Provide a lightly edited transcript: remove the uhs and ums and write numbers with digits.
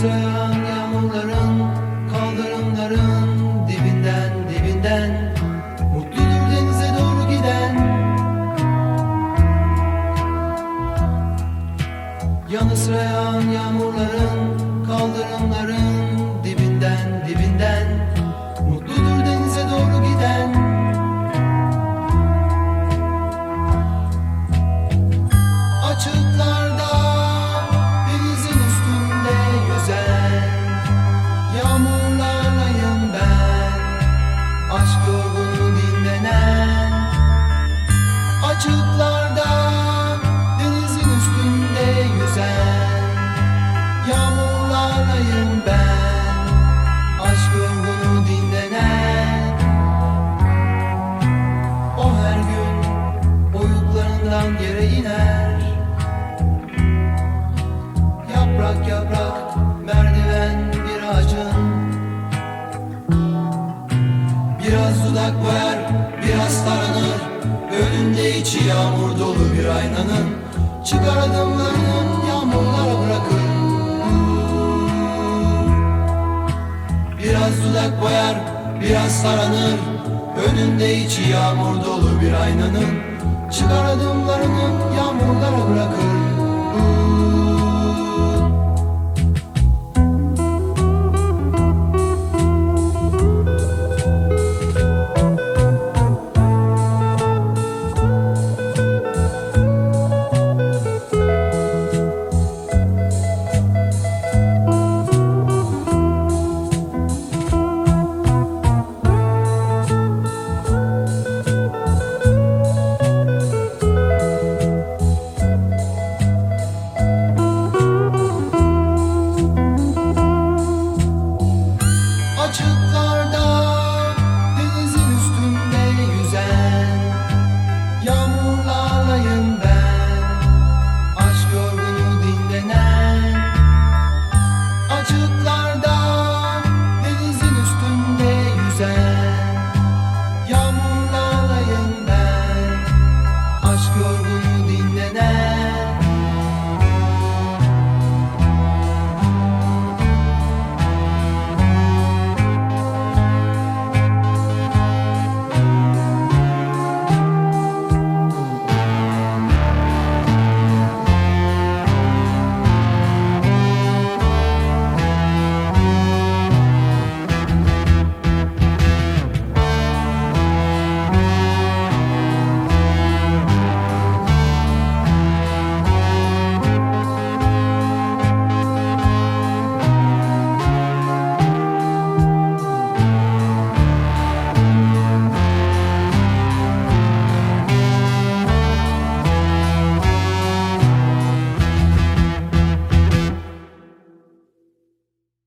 sıra yağan yağmurların, kaldırımların dibinden mutludur denize doğru giden. Yanı sıra yağan yağmurların, kaldırımların dibinden mutludur denize doğru giden. Açıklarda denizin üstünde yüzen yağmurlarlayım ben, aşk yorgunu dinlenen. Açıklarda denizin üstünde yüzen yağmurlarlayım ben, aşk yorgunu dinlenen. O her gün oyuklarından yere iner, yaprak yaprak merdiven bir ağacın. Biraz dudak boyar, biraz taranır, önünde içi yağmur dolu bir aynanın. Çıkar adımlarının yağmurlara bırakır. Biraz dudak boyar, biraz taranır, önünde içi yağmur dolu bir aynanın. Çıkar adımlarının yağmurlara bırakır.